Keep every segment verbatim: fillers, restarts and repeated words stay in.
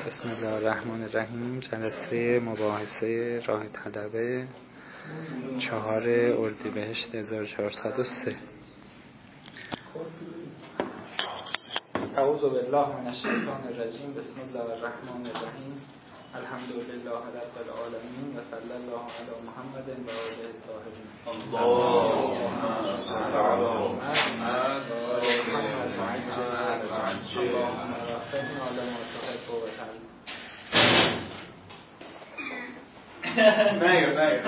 بسم الله الرحمن الرحیم. جلسه مباحثه راه طلبه چهار اردیبهشت هزار و چهارصد و سه. اعوذ بالله من الشیطان الرجیم. بسم الله الرحمن الرحیم. الحمد لله رب العالمین و صلی الله علی محمد و آله الطاهرین. اللهم صل علی محمد و آل محمد. اللهم وفقنا لما تحب و ترضی. نه نه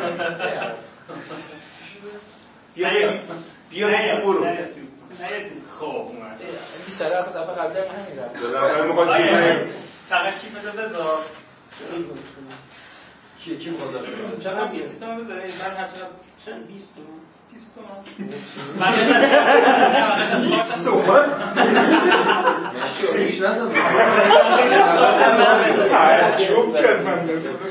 بیا بیا برو. خب اومد. این سر وقت دفعه قبلی هم همین رفت. دفعه مقدمه فقط کی بده بذار. کی کی میخواد داشته؟ چقدر بیست تومن بذاری؟ من هر چقدر چند بیست تومن؟ بیست تومن. بیست تومن؟ مشکوکش نزدم. تعجب کرد من.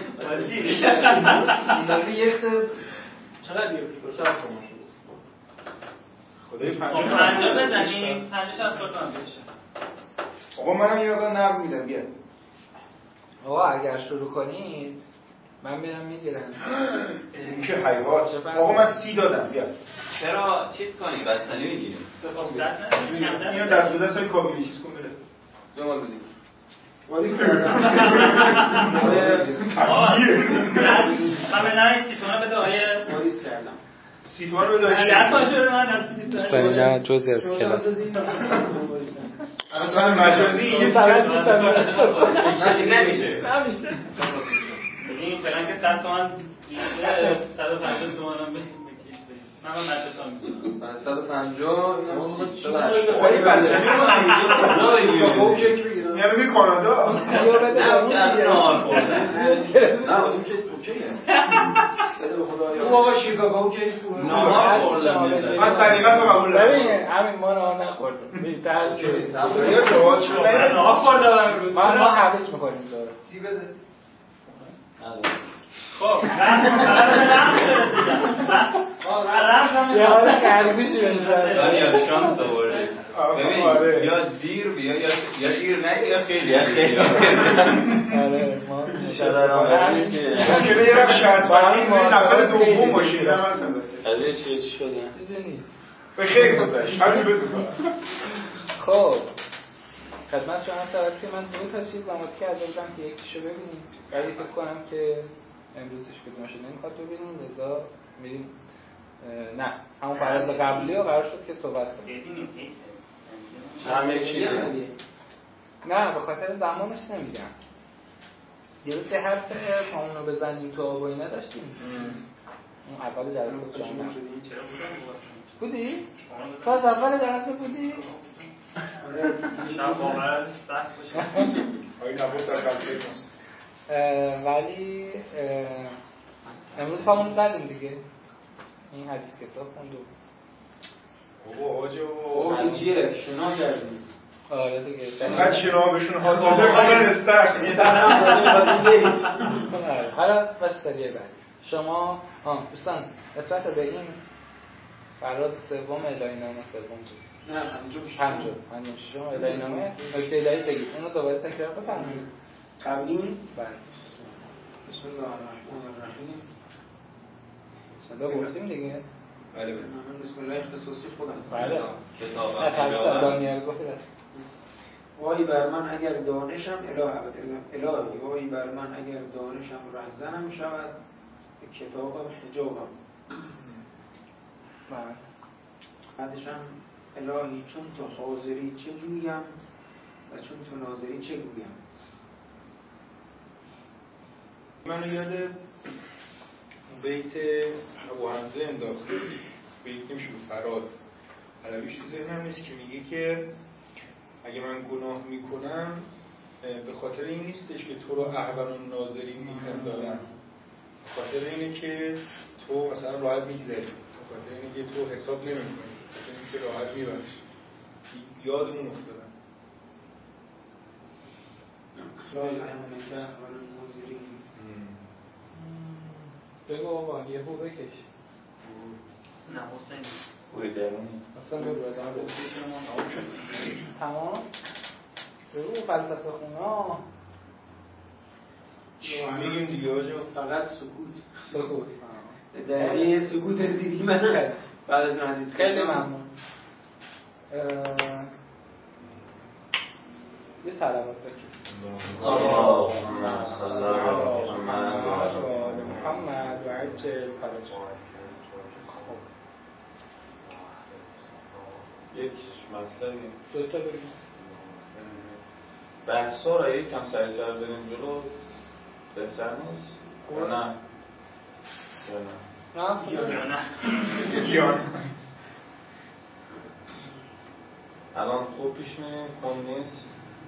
ولی یک چقدر دیگه؟ چقدر تومن شد؟ خدای پنجاه پنجاه بزنیم. پنجاه شصت تومن بشه. آقا منم یه مقدار نقد میدم بیا. آقا اگر شروع کنید من میرم میگیرم. این که حیوات. آقا من سی دادم بیا. چرا چیز کنی؟ بستنی میگیریم. اینو دست به دست های کابینی چیز کن بره. جمال بدیم. واریس کردم. من به نهی تیتونا بده آیه واریس کردم. سی تومن رو بده. دوستان اینجا جزئی از کلاس. اصلا مجازی این فقط نمیشه. نمیشه. این فلان که صد تومن صد و پنجاه تومن هم بگیم. من من مدرسه می‌کنم. من صد و پنجاه اینم سی شده. ولی بستنی رو نمی‌گیرم. یعنی می کانادا. یا بده نه نهار خوردن. نه اون که اوکیه. بده خدایا. اون آقا شیکاگو که فروش نهار خوردن. من سلیمت رو قبول دارم. ببین همین ما نهار نخوردیم. ببین طرز یا جواد شد. من نهار خوردم امروز. ما ما حوض می‌کنیم داره. سی بده. خب یه حال خرگوشی بشه. دانیال شانس آورده. ببین یا دیر بیا یا یا دیر نه یا خیلی خیلی. آره ما ممکنه یه وقت شرط بندی نفر دوم باشید هم مثلا. از این چی شده؟ چیزی نیست. به خیر گذشت. هر چی بزن. خب خدمت شما سوال که من دو تا چیز آماده کرده بودم که یکیشو ببینیم. ولی فکر کنم که امروزش کدومش نمیخواد ببینیم، لذا میریم. نه همون فراز قبلی رو قرار شد که صحبت کنیم. همه چیزی نه به خاطر زمانش نمیگم. دیروز که حرف پامون رو بزنیم تو آب و اینا داشتیم. اون اول جلسه بود شما چرا بودی؟ تو از اول جلسه بودی؟ شب باور سخت باشه. آی نبود در قلبه ماست. ولی امروز پامون زدیم دیگه. این حدیث که صاحب خوندو. بابا آجه او که چیه؟ شنا کردیم. آره دیگه. اینقدر شنا بهشون حال داده کامل استخ. یه تنم دادیم بریم. حالا بس داریه بعد. شما آه دوستان نسبت به این فراز سوم الهینامه سوم بود. نه پنجم پنجم پنجم ششم الهینامه نکته الهی بگید. اونو دوباره تکرار بفرمایید. قبلی بله. بسم الله الرحمن الرحیم. بسم الله گفتیم دیگه. بله من بسم الله اختصاصی خودم. بله. کتاب نه تفسیر دانیال گفت. وای بر من اگر دانشم اله ابد الهی وای بر من اگر دانشم رهزنم شود کتابم حجابم. بله. بعدشم الهی چون تو حاضری چه جویم و چون تو ناظری چه گویم. منو یاد بیت ابو حمزه انداخته. بیت نمیشه فراز عربیش تو ذهنم نیست که میگه که اگه من گناه میکنم به خاطر این نیستش که تو رو احوال ناظری میپندارم، به خاطر اینه که تو مثلا راحت میگذری، به خاطر اینه که تو حساب نمیکنی، به خاطر اینه که راحت میبخشی. یادمون افتادم بگو آقا یه هو بکش. نه حسین بوی درونی اصلا بگو ادامه بده. تمام بگو فلسفه خونا میگیم دیگه آجا فقط سکوت سکوت در یه سکوت رسیدی من بعد از اون حدیث خیلی ممنون. یه سلامت بکنید اللهم صل علی محمد و عجل فرجه. یک مسئله دو تا بگیم بحثا را یک کم سریع‌تر بریم جلو بهتر نیست؟ یا نه؟ یا نه؟ یا نه یا نه الان خوب پیش می‌ریم کم نیست؟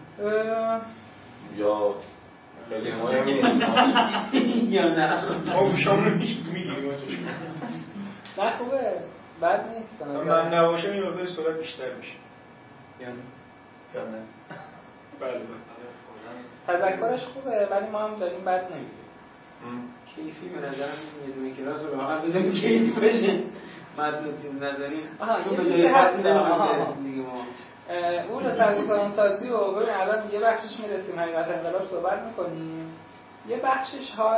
یا خیلی مهم نیست؟ یا نه ما گوشامون رو میگیم نه خوبه بد نیست من نباشه این مقدار سرعت بیشتر میشه یا نه یا نه؟ بله تذکرش خوبه ولی ما هم داریم بد نمیگیم کیفی به نظرم یه دونه کلاس رو لاغر بزنیم کیفی بشه متن و چیز نداریم چون به جای حد نمیرسیم دیگه ما اون سازوکاران سازی و ببین الان یه بخشش میرسیم حقیقت انقلاب صحبت میکنیم یه بخشش حال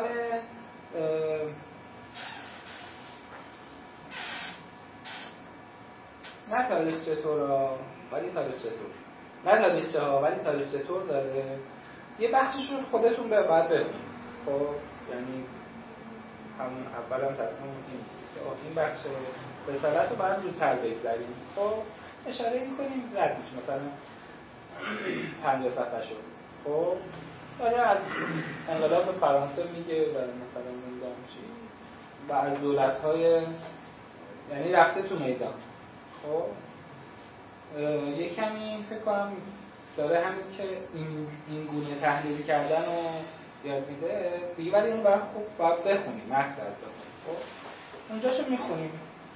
نه تاریخ چطور ولی تاریخ چطور نه تاریخ چه ها ولی تاریخ چطور داره یه بخشش رو خودتون به بعد بخونید خب یعنی همون اول هم تصمیم این این بخش رسالت رو باید زودتر بگذاریم خب اشاره میکنیم رد میشه مثلا پنجاه صفحه شد خب داره از انقلاب فرانسه میگه و مثلا نمیدونم چی و از دولت‌های یعنی رفته تو میدان خب یه کمی فکر کنم داره همین که این این گونه تحلیل کردن رو یاد میده دیگه ولی اون باید خوب باید بخونیم متن بخونیم خب اونجاشو میخونیم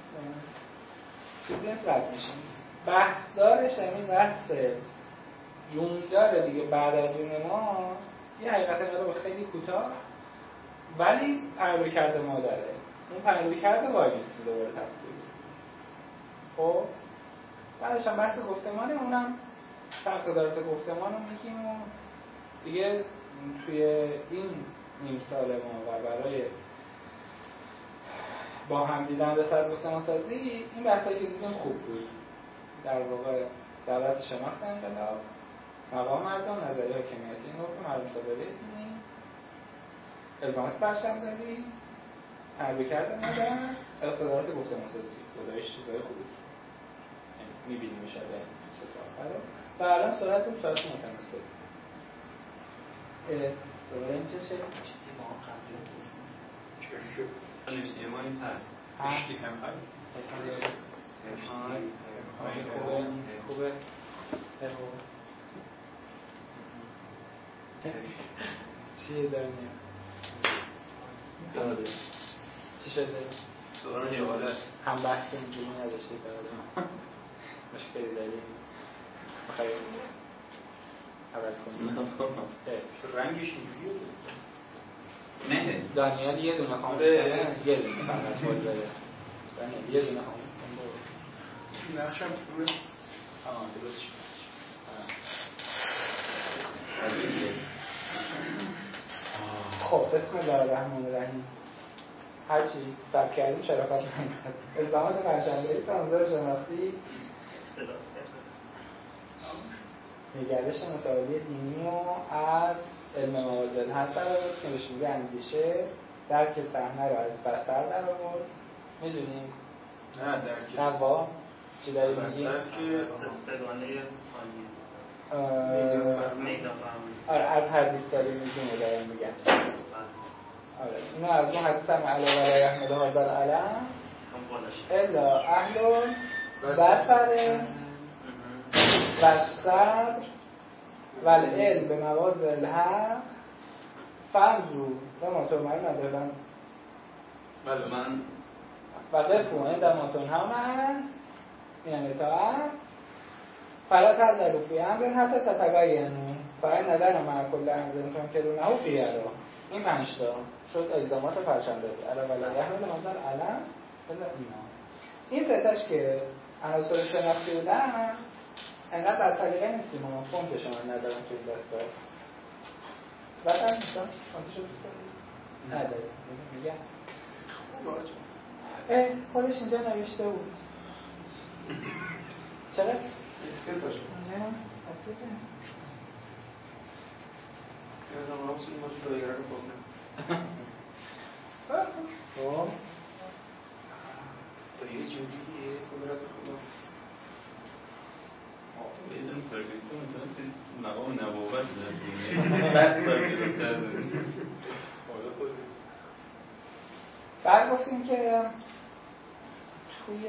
چیزی نیست رد میشیم بحث دارش همین بحث جون داره دیگه بعد از این ما یه حقیقت انقلاب خیلی کوتاه ولی پیروی کرده ما داره اون پیروی کرده واجیستی دوباره تفسیر خب بعدش هم بحث گفتمانه اونم تقدیرات گفتمان رو میگیم و دیگه توی این نیم سال ما و برای با هم دیدن رسالت گفتمان سازی این بحثایی که دیدیم خوب بود در واقع دولت شناخت انقلاب مقام مردم نظریه حاکمیتی نقطه مردم صادره دینی الزامات برشمرداری پیروی کرده مدرن اقتدارات گفتمان سازی خدایش چیزای خوبی میبینیم میشه و الان سرعت اون سرعت متناسب دوباره این چه شکل؟ چیزی با هم قبله بود چه شکل؟ نشتی ما این هست اشتی هم هست خوبه خوبه چیه در میاد؟ چی شده؟ دوران جوالت هم بحث اینجوری نداشته دارم مشکلی داریم بخواهی عوض کنیم رنگش اینجوریه نه دانیال یه دونه خاموش کنه یه دونه فقط باز داره دانیال یه دونه خاموش کنه نقشم خوبه آه درست شد خب بسم الله الرحمن الرحیم هرچی سب کردیم شرافت نمیخواد الزامات برشمرداری سامانزار شناختی نگرش متعالی دینی و از علم موازل هر درآورد که بهش میگه اندیشه درک صحنه رو از بصر در آورد میدونیم؟ نه درک نوا چی داری میگیم؟ بصر که سگانه میدان آره از حدیث داری میگیم و داریم میگن آره اینو از اون حدیث هم علا ولی احمد حاضر علم الا اهل بصر و صبر و العلم به مواضع الحق فرضو و ماتومر ندارن بله من و قفو عند ماتونهمن این هم اطاعت فلا تذرو فی امر حتی تتبینوا فإن لنا مع کل امر تنکرونه خیرا این پنج تا شد الزامات پرچم‌داری علا ولی احمد حاضر علم الا اینا این سه تاش که عناصر شناختی بودن انقدر از سلیقه نیستیم و فونتش من ندارم توی این دستگاه بعد هم میشم آنتیشو دوست داری؟ نداری میگم اه خودش اینجا نوشته بود چرا؟ سه تاشو نه اصلا یادم راموس این موضوع دایره رو بکنم خب دایره جدیدیه قدرت خدا بدون پرفکتو میتونستی مقام نبوت دادیم بعد پرفکتو کردیم بعد گفتیم که توی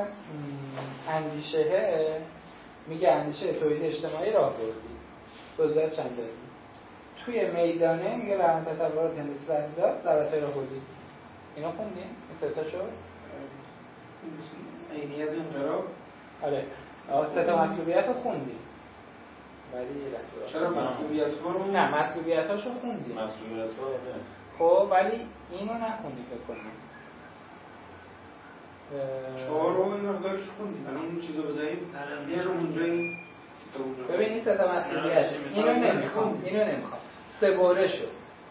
اندیشه میگه اندیشه تولید اجتماعی راه بردی توضیح چند داریم توی میدانه میگه روند تطورات هندسی تحلیلات ضربت‌های راه بردی اینا خوندیم؟ این سه تا شد؟ عینیت انقلاب آره سه تا مطلوبیت رو خوندیم ولی یه لحظه چرا مطلوبیت ها رو؟ نه مطلوبیت هاشو خوندیم مسئولیت ها نه خب ولی اینو نخوندیم فکر کنم چهار رو این مقدارش خوندیم الان اون چیزا بزنیم یه رو اونجایی ببینید سه تا مطلوبیت اینو نمیخوام اینو نمیخوام سه برشو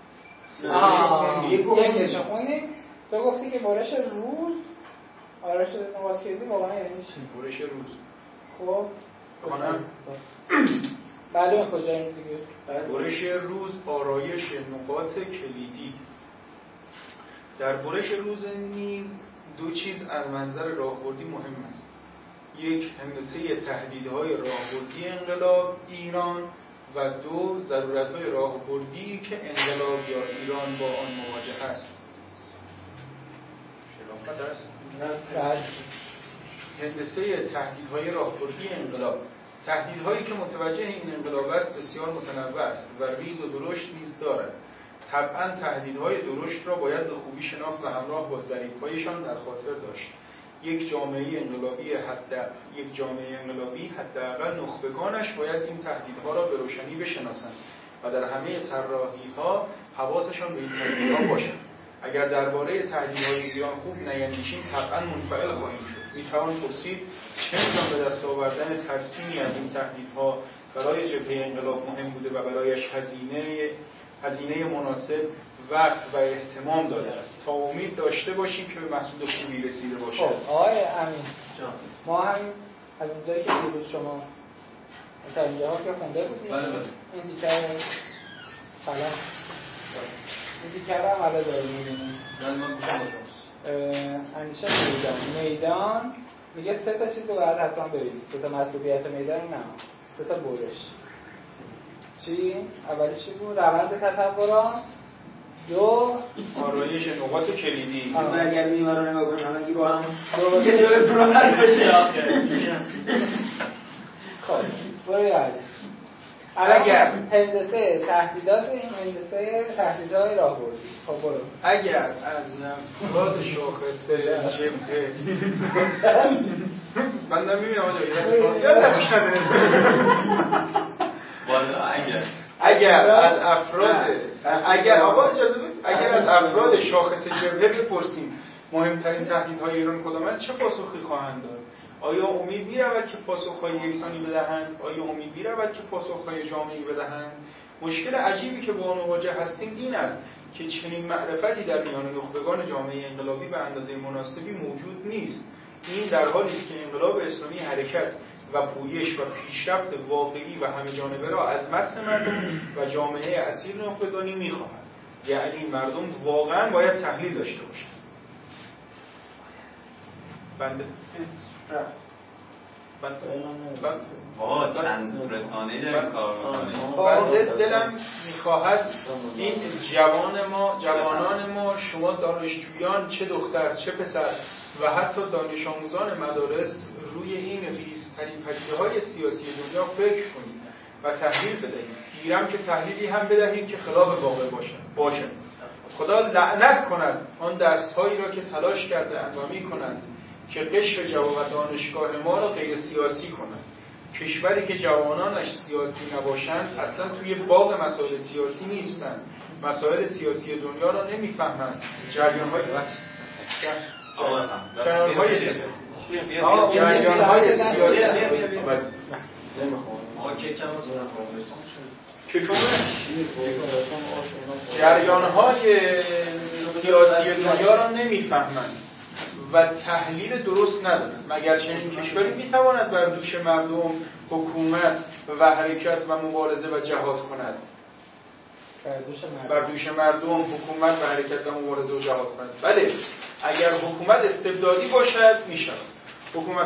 یکیشو خوندیم تو گفتی که برش روز آرش نقاط کردی واقعا یعنی چی؟ برش روز خب خانم معلومه کجاییم دیگه برش روز آرایش نقاط کلیدی در برش روز نیز دو چیز از منظر راهبردی مهم است یک هندسه تهدیدهای راهبردی انقلاب ایران و دو ضرورت‌های راهبردی که انقلاب یا ایران با آن مواجه است شرافت است هندسه تهدیدهای راهبردی انقلاب تهدیدهایی که متوجه این انقلاب است بسیار متنوع است و ریز و درشت نیز دارد طبعا تهدیدهای درشت را باید به خوبی شناخت و همراه با ضریب‌هایشان در خاطر داشت یک جامعه انقلابی حتی یک جامعه انقلابی حداقل نخبگانش باید این تهدیدها را به روشنی بشناسند و در همه طراحی‌ها حواسشان به این تهدیدها باشد اگر درباره تهدیدهای ایران خوب نیندیشیم طبعا منفعل خواهیم شد میتوان پرسید چندان به دست آوردن ترسیمی از این تهدیدها برای جبهه انقلاب مهم بوده و برایش هزینه هزینه مناسب وقت و اهتمام داده است تا امید داشته باشیم که به محصول خوبی رسیده باشد. خب آقای امین ما هم از اینجایی که دیروز شما ترجمه ها که خونده بودیم این دیگر خلاص این دیگر هم حالا داریم می‌بینیم اندیشه میدان میدان میگه سه تا چیز رو باید حتما ببینید سه تا مطلوبیت میدان نه سه تا برش چی؟ اولی چی بود؟ روند تطورات دو آرایش نقاط کلیدی برگردیم این رو نگاه کنیم همگی با هم دو که داره برو حل بشه آخر خب برو یاد اگر هندسه تهدیدات این هندسه تهدیدهای راهبردی خب برو اگر از افراد شاخص جبهه من دارم میبینم آجا یاد دستش نداره والا اگر اگر از افراد اگر آقا اجازه بدید اگر از افراد شاخص جبهه بپرسیم مهمترین تهدیدهای ایران کدام است چه پاسخی خواهند داد؟ آیا امید می‌رود که پاسخ‌های یکسانی بدهند؟ آیا امید می‌رود که پاسخ‌های جامعی بدهند؟ مشکل عجیبی که با آن مواجه هستیم این است که چنین معرفتی در میان نخبگان جامعه انقلابی به اندازه مناسبی موجود نیست. این در حالی است که انقلاب اسلامی حرکت و پویش و پیشرفت واقعی و همه جانبه را از متن مردم و جامعه اصیل نخبگانی می‌خواهد. یعنی مردم واقعاً باید تحلیل داشته باشند. بنده رفت بنده آه چند رسانه‌ای داریم کار می‌کنیم بنده دلم می‌خواهد این جوان ما جوانان ما شما دانشجویان چه دختر چه پسر و حتی دانش آموزان مدارس روی این ریزترین پدیده‌های سیاسی دنیا فکر کنید و تحلیل بدهید. گیرم که تحلیلی هم بدهید که خلاف واقع باشه باشه خدا لعنت کند آن دست‌هایی را که تلاش کرده انوامی کنند که قشر جواب دانشگاه ما را غیر سیاسی کنند. کشوری که جوانانش سیاسی نباشند اصلا توی باغ مسائل سیاسی نیستند. مسائل سیاسی دنیا را نمیفهمند. جریان‌های جریان‌های جریان‌های سیاسی نمیخوام. ما که کم از چطور جریان‌های سیاسی دنیا را نمی‌فهمند و تحلیل درست ندارند، مگر چنین کشوری می‌تواند بر دوش مردم حکومت و حرکت و مبارزه و جهاد کند؟ بر دوش مردم حکومت و حرکت و مبارزه و جهاد کند. بله، اگر حکومت استبدادی باشد می‌شود. حکومت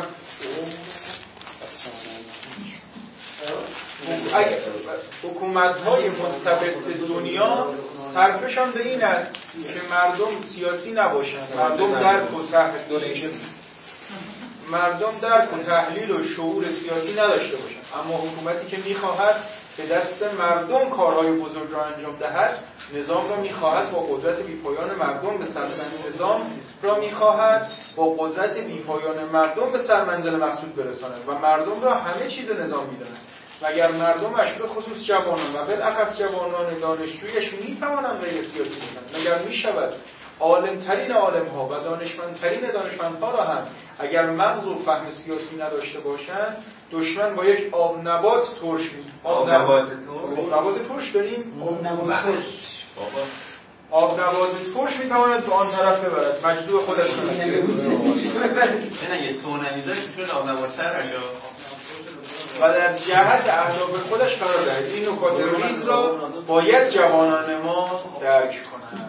اگر حکومت‌های مستبد دنیا صرفشان به این است که مردم سیاسی نباشند، مردم درک و تحلیل مردم درک و تحلیل و شعور سیاسی نداشته باشند. اما حکومتی که می‌خواهد به دست مردم کارهای بزرگ را انجام دهد، نظام را می‌خواهد با قدرت بی‌پایان مردم به سرمنزل نظام را می‌خواهد با قدرت بی‌پایان مردم به سرمنزل مقصود برساند و مردم را همه چیز نظام می‌دانند. مگر مردمش به خصوص جوانان و بالاخص جوانان دانشجویش می‌توانند غیر سیاسی باشند؟ مگر می‌شود عالم‌ترین عالم‌ها و دانشمندترین دانشمندها را هم اگر مغز و فهم سیاسی نداشته باشند، دشمن با یک آب نبات ترش می آب نبات ترش آب نبات ترش داریم آب نبات ترش آب نبات ترش می‌تواند به آن طرف ببرد، مجذوب خودش کنه. نه یه تو نمیذاره چون آب نبات تر نشه و در جهت اهداف خودش قرار دهد. این نکات ریز را باید جوانان ما درک کنند.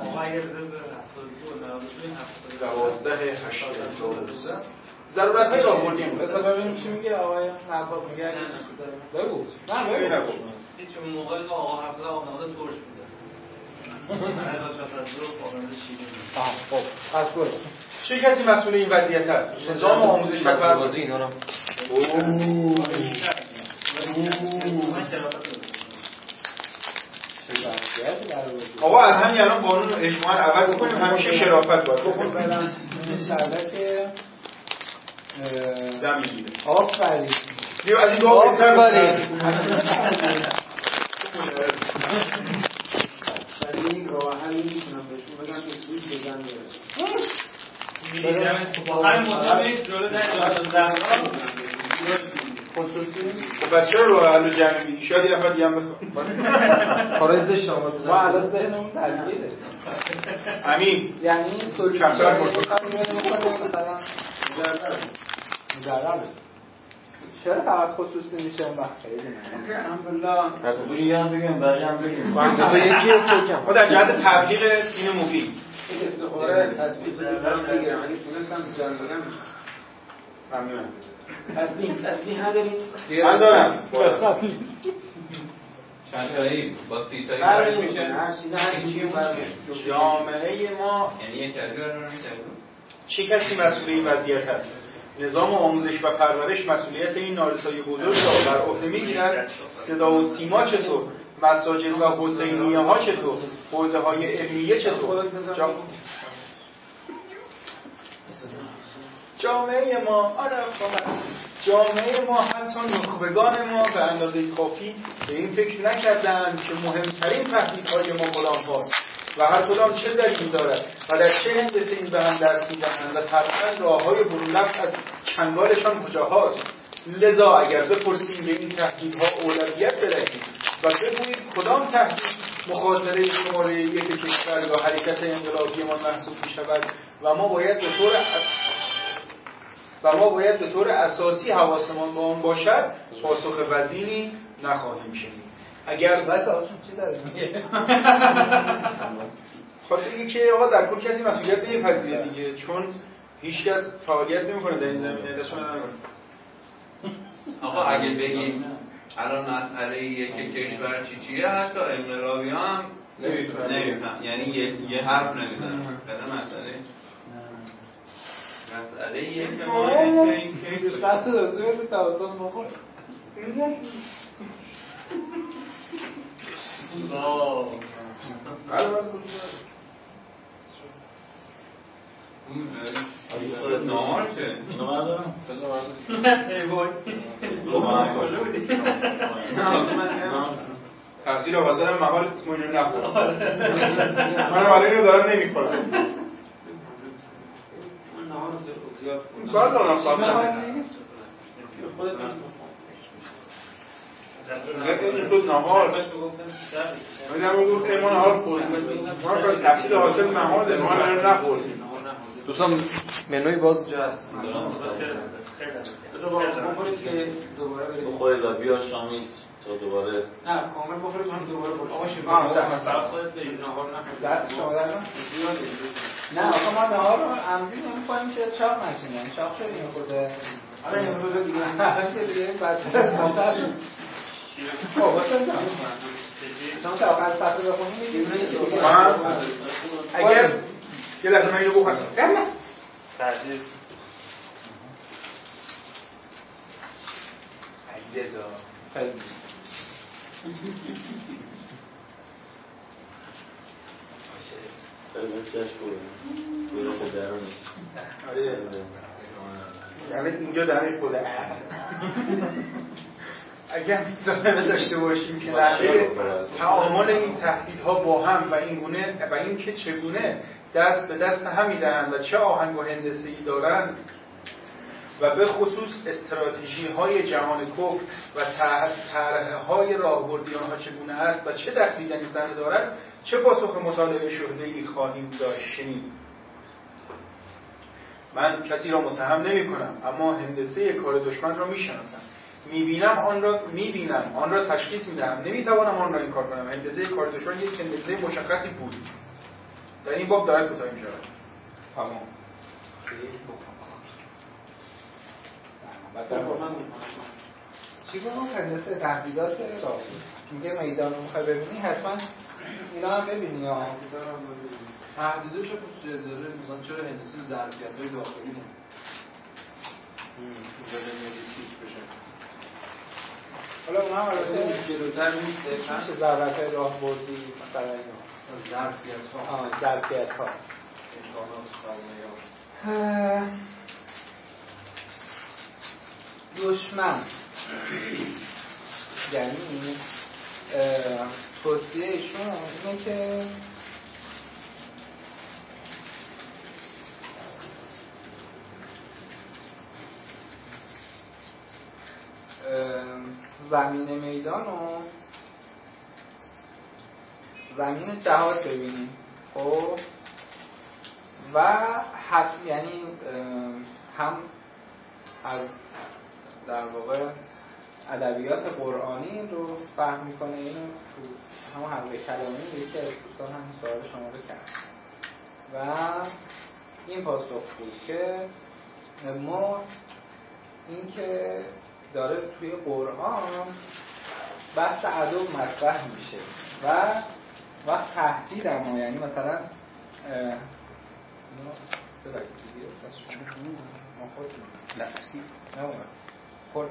دوازده هشتاد ضرورت‌های راهبردی بذار ببینیم چی میگه آقای نبات. میگه بگو. نه بگو. نگو. هیچ موقعی که آقا حافظ آقا نبات ترش می‌زنه. هر جا تصدق قانون شیرین. خب از گل. چه کسی مسئول این وضعیت است؟ نظام آموزش و پرورش اینا رو آقا از همین الان قانون رو اجماعاً عوض کنیم، همیشه شرافت باید بخون. برم این شربت زن میگیره. آفرین. بیا از این دو بهتر آفرین. ولی این راه حلی میتونم بهشون بگم که سویت به زن میرسه. می‌دیدم با هر مطابق جلو در جهان زمان خصوصی خب پس چرا راه حل جمع میگی؟ شاید یه نفر دیگه هم بخواد. کارای زشت آمد بزن. ما الان ذهنمون درگیره. امین یعنی سوری کمتر میکنه مثلا مجربه. چرا فقط خصوصی میشه اون وقت خیلی اوکی الحمدلله. بگویی هم بگیم بقیه هم بگیم با یکی رو ما در جهت تبلیغ این مفید این استخاره تصویح دارم بگیرم اگه تونستم جان بگم ممنونم. تصویح تصویح نداریم؟ من دارم چند تایی با سی تایی فرق فرق نمیشه میشه هر چیزی هر چیزی فرق نمیشه. جامعه ما یعنی یک تغییر رو نمی‌کنه. چه کسی مسئول این وضعیت است؟ نظام آموزش و پرورش مسئولیت این نارسایی بزرگ را بر عهده می‌گیرد. صدا و سیما چطور؟ مساجد و حسینیه ها چطور؟ حوزه های علمیه چطور؟ جا... جامعه ما آره جامعه ما حتی نخبگان ما به اندازه کافی به این فکر نکردند که مهمترین تهدیدهای ما کدام هاست و هر کدام چه ضریری دارد و در چه هندسه این به هم دست می‌دهند و طبعا راه‌های برون رفت از چنگالشان کجاهاست. لذا اگر بپرسیم به این تهدیدها اولویت بدهیم و بگویید کدام تهدید مخاطره شماره یک کشور یا حرکت انقلابی ما محسوب می‌شود و ما باید به طور و ما باید به طور اساسی حواسمان به آن باشد، پاسخ وزینی نخواهیم شنید. اگر بس آسان چی داره میگه؟ خب دیگه که آقا در کل کسی مسئولیت نمی‌پذیره دیگه، چون هیچ کس فعالیت نمی‌کنه در این زمینه. دستشون نمی‌کنه. آقا اگه بگیم الان مسئله یک کشور چی چیه، حتی انقلابی هم نمی‌فهم، یعنی یه, یه حرف نمی‌زنن. کدام مسئله مسئله یک ما این که دوست داشته دوستیه به توازن بخور. واو خودت نامار چه؟ نامار دارم؟ ای بای کجا بودی؟ تحصیل آوازه هم محال اسم اینو نخورم. من هم الان اینو دارم نمی‌خورم. من نهار زیاد این سوال دارم سوال خودت این تو نهار من هم گفت ایمان نهار خوردیم ما را تفصیل حاصل نهار ما را نخوردیم. دوستان منوی باز اینجا هست بخورید که دوباره برید بخورید و بیا شامی تا دوباره نه کامل بخورید من دوباره بخورید آقا شما آه خودت برید نهار نخورید دست شما در نه آقا ما نهار رو عمدی نمی‌کنیم که چاق نشین یعنی چاق شد اینو خورده آره این روزا دیگه اصلا دیگه بدتر ماتر شد خب واسه شما که آخر صفحه بخونید اگر یه لحظه من اینو بخورم نه تعجیز عیزا خیلی خیلی چشم بودم بودم به درون نیست آره یعنی اینجا داره خود اگر میتونه داشته باشیم که در تعامل این تهدیدها با هم و این گونه و این که چگونه دست به دست هم میدهند و چه آهنگ و هندسه‌ای دارند و به خصوص استراتژی های جهان کفر و طرح های راهبردی آنها چگونه است و چه دخلیدنی سن دارد چه پاسخ مطالبه شهده‌ای خواهیم داشت. من کسی را متهم نمی کنم اما هندسه کار دشمن را می شناسم، می بینم آن را می بینم آن را تشخیص می دهم، نمی توانم آن را انکار کنم. هندسه کار دشمن یک هندسه مشخصی بود. در این باب دارد کوتاه می شود. تمام چی گفت هندسه تهدیدات راه میگه میدان رو میخوای ببینی حتما اینا هم ببینی ها تهدیدش خصوصیت داره مثلا چرا هندسه ظرفیت‌های داخلی نه اینجا نمیدید پیچ بشه حالا اونها هم البته جلوتر نیست میشه ضربت‌های راهبردی مثلا اینا ظرفیت‌ها آه ظرفیت‌ها امکانات فرمایش دشمن یعنی توصیه ایشون اینه که زمین میدان رو زمین جهاد ببینیم خب و حتم یعنی هم از در واقع ادبیات قرآنی رو فهم میکنه. اینو تو همون حلقه کلامی یکی از دوستان هم سوال شما رو کرد و این پاسخ بود که ما این که داره توی قرآن بحث عدو مطرح میشه و وقت تهدید اما یعنی مثلا ببرید دیگه دست شما ما خودتون لحظی نه خودتون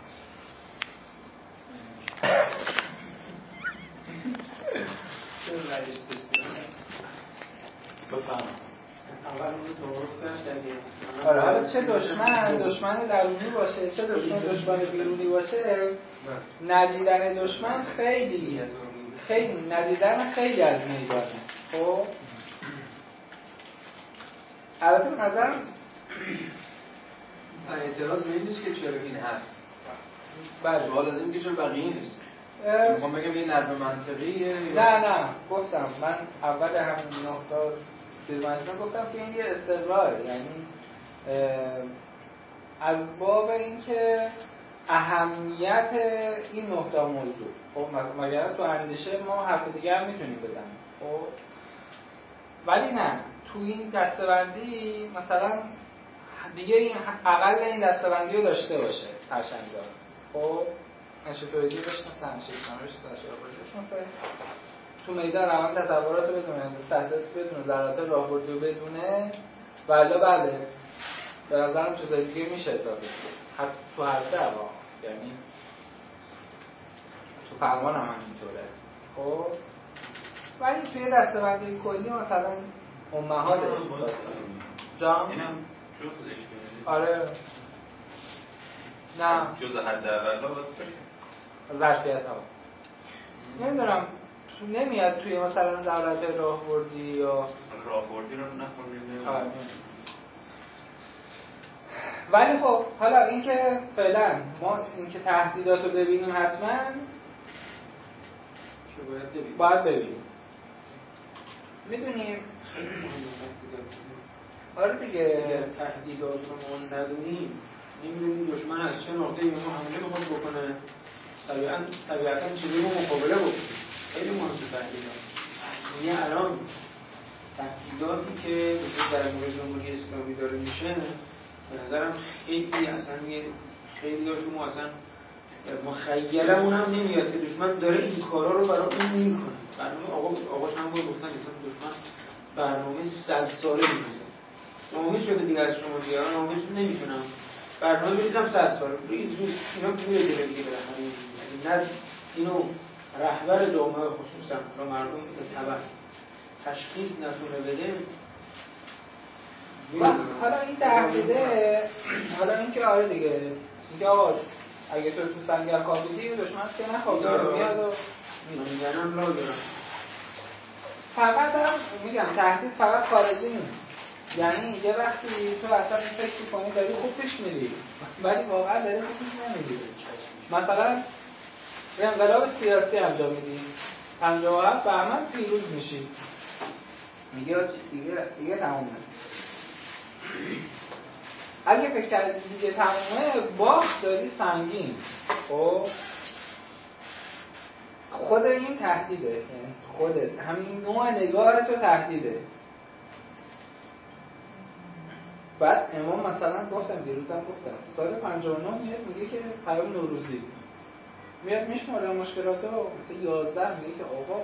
آره حالا چه دشمن دشمن درونی باشه چه دشمن دشمن بیرونی باشه ندیدن دشمن خیلی خیلی ندیدن خیلی از میدانه. خب البته به نظرم اعتراض به این نیست که چرا این هست. بله سوال از این که چرا بقیه نیست. میخوام بگم یه نظم منطقیه. نه نه گفتم من اول همین نقطه زیرمجموع گفتم که این یه استقراره، یعنی از باب اینکه اهمیت این نقطه موضوع. خب مثلا مگر تو اندیشه ما حرف دیگه هم میتونیم بزنیم خب، ولی نه تو این دسته‌بندی مثلا دیگه این اقل این دسته‌بندی رو داشته باشه ترشنگار. خب نشوتوریدی بشناسن شیطانش سرشار تو میدان روان تصورات رو بدونه، استحداث بدونه، ذرات راهبردی رو بدونه، ولی بله به نظرم چیزای دیگه میشه اضافه حتی تو هر دعوا، یعنی تو فرمان هم همینطوره. خب ولی توی دسته‌بندی کلی مثلا امهات جان اینم جزءش آره نه جزء حداقل باید ظرفیت ها نمیدونم تو نمیاد توی مثلا دولت راهبردی یا راهبردی رو نخوندیم. آره ولی خب حالا اینکه فعلا ما اینکه تهدیدات رو ببینیم حتما باید ببینیم. میدونیم آره دیگه اگر تهدیدات رو ما ندونیم نمیدونیم دشمن از چه نقطه‌ای به ما حمله بخواد بکنه، طبیعاً طبیعتاً چیزی رو مقابله بکنیم. خیلی مهمه تهدیدات. یعنی الان تهدیداتی که در مورد جمهوری اسلامی داره میشه به نظرم خیلی اصلا یه خیلی هاشون اصلا مخیلمون هم نمیاد که دشمن داره این کارا رو برای اون نمیکنه. برنامه آقا آقا چند بار گفتن مثلا دشمن برنامه صد ساله می‌ریزه. ناامید شده دیگه از شما دیگه ناامید نمیتونم. برنامه بریزم صد سال. ریز ریز اینا توی دیگه دیگه بالاخره نه اینو رهبر جامعه خصوصا و مردم به تبع تشخیص نتونه بده. حالا این تهدیده حالا این که آره دیگه میگه آقا اگه تو تو سنگر خوابیدی دشمن که نخوابیده میاد و میزنم لا دارم. فقط هم میگم تهدید فقط خارجی نیست، یعنی یه وقتی تو اصلا فکر می‌کنی داری خوب پیش میری ولی واقعا داری خوب پیش نمیری. مثلا یه انقلاب سیاسی انجام میدی پنجاه و هفت بهمن پیروز میشی میگه دیگه دیگه تمومه. اگه فکر کردی دیگه تمومه باخت داری سنگین. خب خود این تهدیده، یعنی خودت همین نوع نگاه تو تهدیده. بعد امام مثلا گفتم دیروزم گفتم سال پنجاه و نه میاد میگه که پیام نوروزی میاد میشماره مشکلاتو مثلا یازده میگه که آقا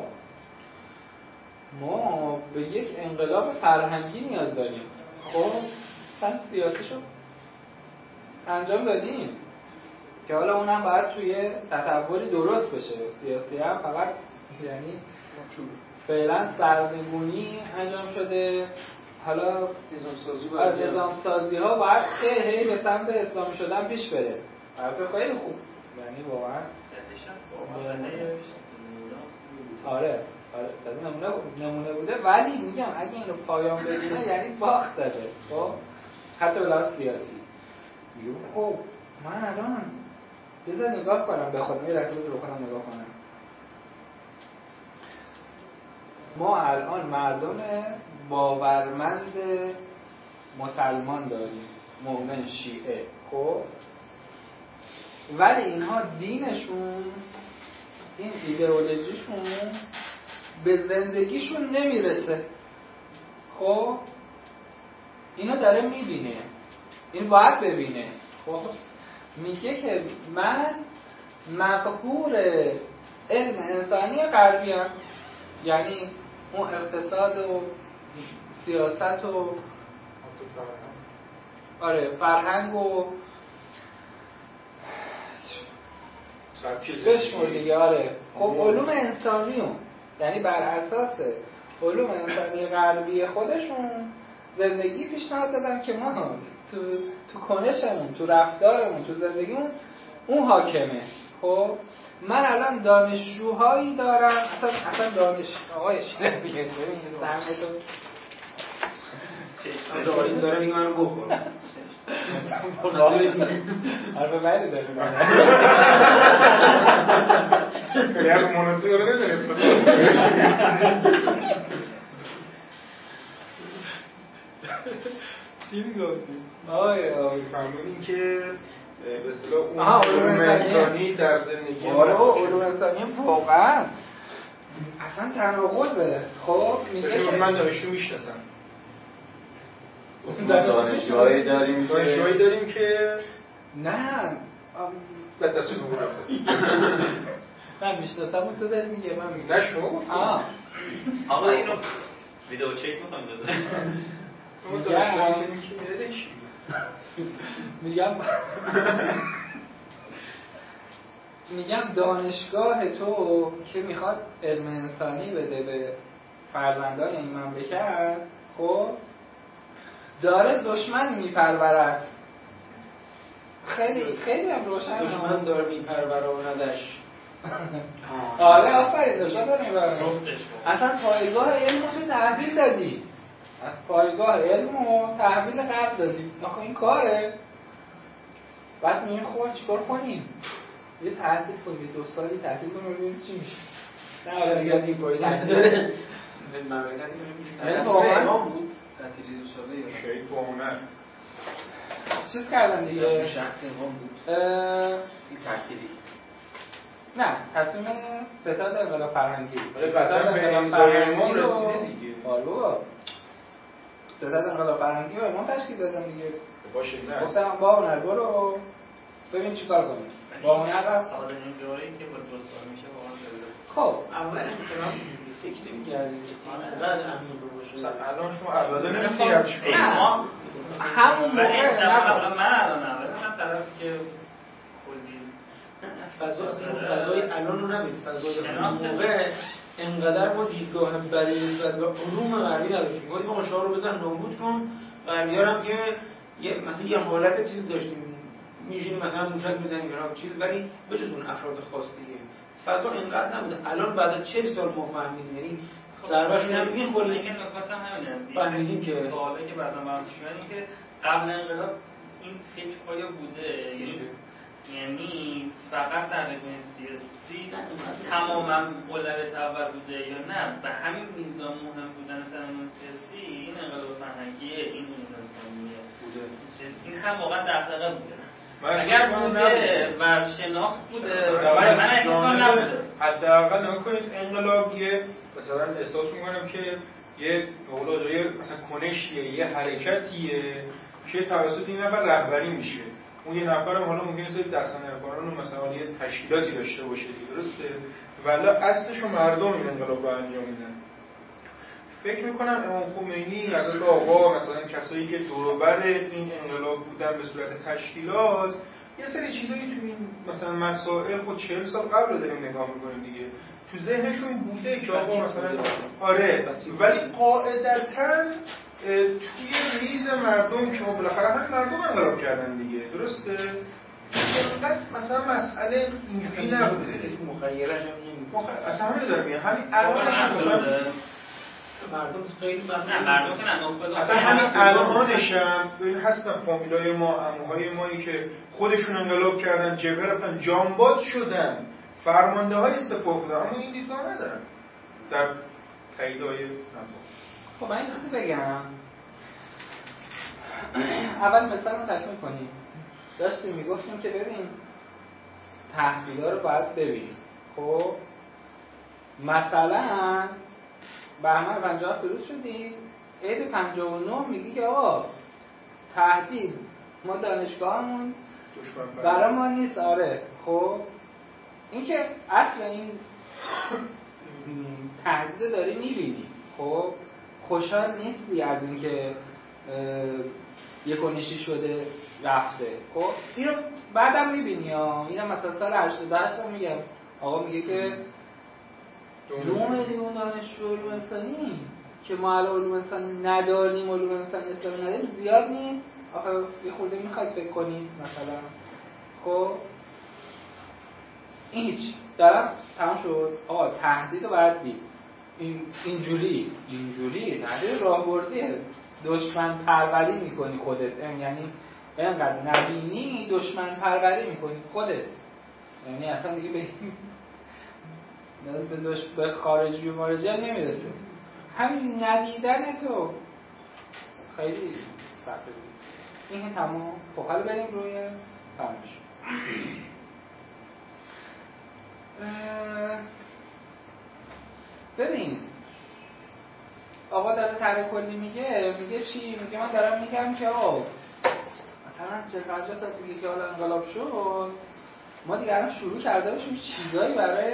ما به یک انقلاب فرهنگی نیاز داریم. خب مثلا سیاسیشو انجام دادیم که حالا اونم باید توی تطوری درست بشه. سیاسی هم فقط یعنی فعلا سرنگونی انجام شده، حالا نظام سازی باید نظام سازی ها باید که هی به سمت اسلامی شدن پیش بره. البته خیلی خوب، یعنی واقعا آره آره نمونه نمونه بوده، ولی میگم اگه اینو پایان بگیره یعنی باخت داده. خب حتی بلا سیاسی میگم خب من الان بذار نگاه کنم به خودم، یه لحظه رو خودم نگاه کنم. ما الان مردم باورمند مسلمان داریم، مؤمن شیعه. خب ولی اینها دینشون این ایدئولوژیشون به زندگیشون نمیرسه. خب اینو داره میبینه، این باید ببینه. خب میگه که من مقهور علم انسانی غربی ام، یعنی اون اقتصاد و سیاست و آره فرهنگ و بشمور دیگه. آره خب علوم انسانی هم. یعنی بر اساس علوم انسانی غربی خودشون زندگی پیشنهاد دادن که ما تو تو کنشمون، تو رفتارمون، تو زندگیمون اون حاکمه. خب من الان دانشجوهایی دارم، اصلا اصلا دانش آقای شیرین میگه سهمتون داریم داره میگه منو بخور. آره بعد داره خیلی هم مناسبه رو نمیدونیم. چی میگفتی؟ آره آره فرمودین که به اصطلاح اون علوم انسانی در زندگی آره علوم انسانی واقعا اصلا تناقضه. خب میگه که من دانشجو میشناسم، دانشجوهایی داریم دانشجوهایی داریم که نه به دست رو من میشناسم اون تو داری میگه من میگه نه شما گفتیم آقا اینو ویدیو چک میکنم بذارم. اون دانشجوهایی که میگه چی؟ میگم میگم دانشگاه تو که میخواد علم انسانی بده به فرزندان این مملکت، خب داره دشمن میپرورد. خیلی خیلی هم روشن دشمن داره میپروره و ندش. آره آفرین دشمن داره میپروره. اصلا پایگاه علم رو تحویل دادی، پایگاه علم رو تحویل غرب دادی. آخه این کاره بعد میگیم خب چیکار کنیم؟ یه تعطیل کنیم، دو سالی تعطیل کنیم ببینیم چی میشه. نه دیگه این فایده نداره. مملکت این واقعا امام بود تعطیلی دو ساله یا شهید با هنر چیز کردن دیگه. شخص امام بود این تعطیلی. نه تصمیم ستاد انقلاب فرهنگی. ولی قطعا به امضای امام رسیده دیگه. آره بابا. ستاد انقلاب فرهنگی و امام تشکیل دادن دیگه. باشه نه. گفتم با هنر برو ببین چیکار کنیم. با هنر هست. آدم این جوری که با دوستان میشه واقعا جالب. خب اول انقلاب فکر نمی‌کردیم که اینقدر عمیق باشه. مثلا الان شما اعضا نمی‌خواد چیکار ما همون موقع نه من الان نه من طرفی که کلی فضا فضای الان رو نبید فضای اون موقع انقدر ما دیدگاه برای نسبت به علوم غربی نداشتیم. گفتیم ما شعار رو بزن نابود کن. غربی‌ها هم که یه مثلا یه حالت چیز داشتیم میشینیم مثلا موشک میزنیم یا چیز، ولی بجز اون افراد خاص دیگه فضا اینقدر نبوده. الان بعد از چهل سال ما فهمیدیم، یعنی ضربه‌اش هم می‌خوره. این نکات هم همینه. فهمیدیم که سوالی که بعدا برام پیش میاد این که قبل انقلاب این فکر آیا بوده؟ یعنی فقط در نگاه سیاسی تماما اولویت اول بوده یا نه به همین میزان مهم بودن سرمایه سیاسی این انقلاب فرهنگیه، این اسلامیه بوده. این هم واقعا دغدغه بوده. اگر بوده و شناخت بوده من احساس نبوده. حداقل نگاه کنید انقلاب یه مثلا احساس می‌کنم که یه اولاد یه مثلا کنشیه، یه حرکتیه که توسط این نفر رهبری میشه. اون یه نفرم حالا ممکنه سری دستاندرکاران و مثلا یه تشکیلاتی داشته باشه دیگه، درسته؟ ولی اصلش مردم این انقلاب رو انجام میدن. فکر میکنم امام خمینی، حضرت آقا، مثلا کسایی که دور و بر این انقلاب بودن به صورت تشکیلات یه سری چیزایی تو این مثلا مسائل خود چهل سال قبل رو داریم نگاه میکنیم دیگه، تو ذهنشون بوده که آقا مثلا آره، ولی قاعدتاً توی ریز مردم که بالاخره همین مردم انقلاب کردن دیگه، درسته؟ اینقدر مثلا مسئله اینجوری نبوده. مخیلش هم نمی‌کنه. اصلا همین داره میگه همین الان مثلا مردم خیلی نه مردم که نه اصلا همین الانش هم ببین هستن فامیلای ما، عموهای مایی که خودشون انقلاب کردن، جبهه رفتن، جانباز شدن، فرمانده های سپاه بودن، اما این دیدگاه ندارن در تاییدهای نفا. خب من این چیزی بگم. اول مثال رو تکمیل کنیم. داشتیم میگفتیم که ببین تحویل‌ها رو باید ببینیم. خب مثلا بهمن پنجاه فروز شدیم، عید پنجاه و نه میگی که آقا تهدید ما دانشگاهمون برای ما نیست. آره خب این که اصل این تهدید داری میبینی، خب خوشحال نیستی از اینکه یه کنشی شده رفته. خب اینو بعدم میبینی ها. اینم مثلا سال هشتاد و هشت هم میگم آقا میگه که دو میلیون دانشجو علوم انسانی که ما الان علوم انسانی نداریم، علوم انسانی اسلامی نداریم، زیاد نیست. آخه یه خورده میخواید فکر کنید مثلا. خب این هیچ دارم تمام شد. آقا تهدید رو باید دید. این اینجوری اینجوری تهدید راهبردیه. دشمن پروری میکنی خودت، یعنی اینقدر نبینی دشمن پروری میکنی خودت، یعنی اصلا دیگه به به دش... به خارجی و مارجی هم نمیرسه. همین ندیدن تو خیلی سخته بود. این تمام. خب حالا بریم روی فرمش. ببین آقا داره طرح کلی میگه میگه چی؟ میگه من دارم میگم که آقا مثلا چهل پنجاه سال دیگه که حالا انقلاب شد ما دیگه الان شروع کرده باشیم چیزایی برای